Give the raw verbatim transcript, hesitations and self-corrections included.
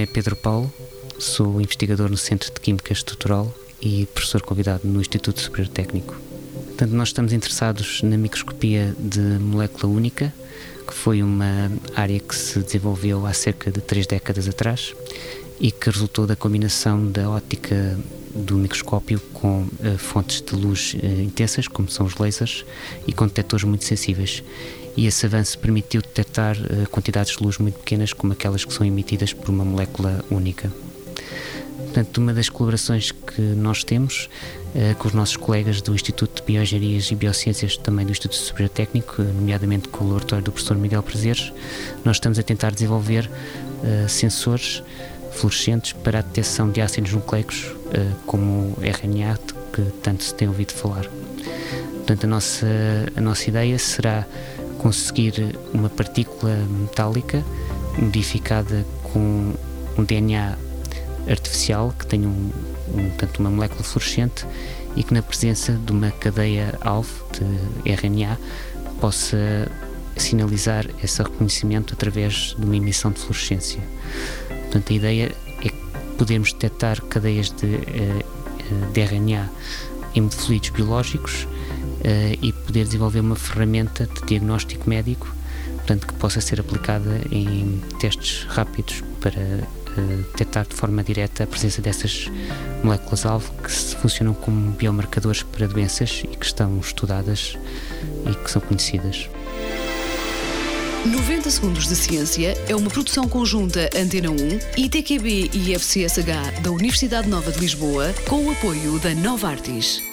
Pedro Paulo, sou investigador no Centro de Química Estrutural e professor convidado no Instituto Superior Técnico. Portanto, nós estamos interessados na microscopia de molécula única, que foi uma área que se desenvolveu há cerca de três décadas atrás e que resultou da combinação da óptica do microscópio com uh, fontes de luz uh, intensas, como são os lasers, e com detectores muito sensíveis. E esse avanço permitiu detectar uh, quantidades de luz muito pequenas, como aquelas que são emitidas por uma molécula única. Portanto, uma das colaborações que nós temos uh, com os nossos colegas do Instituto de Bioengenharias e Biociências, também do Instituto Superior Técnico, nomeadamente com o laboratório do professor Miguel Prazeres, nós estamos a tentar desenvolver uh, sensores fluorescentes para a detecção de ácidos nucleicos, uh, como o R N A, que tanto se tem ouvido falar. Portanto, a nossa, a nossa ideia será conseguir uma partícula metálica modificada com um D N A artificial que tenha um, um, portanto, uma molécula fluorescente e que, na presença de uma cadeia-alvo de R N A, possa sinalizar esse reconhecimento através de uma emissão de fluorescência. Portanto, a ideia é podermos detectar cadeias de, de R N A em fluidos biológicos e poder desenvolver uma ferramenta de diagnóstico médico, portanto, que possa ser aplicada em testes rápidos para detectar de forma direta a presença dessas moléculas-alvo que funcionam como biomarcadores para doenças e que estão estudadas e que são conhecidas. noventa Segundos de Ciência é uma produção conjunta Antena um, I T Q B e I F C S H da Universidade Nova de Lisboa, com o apoio da Novartis.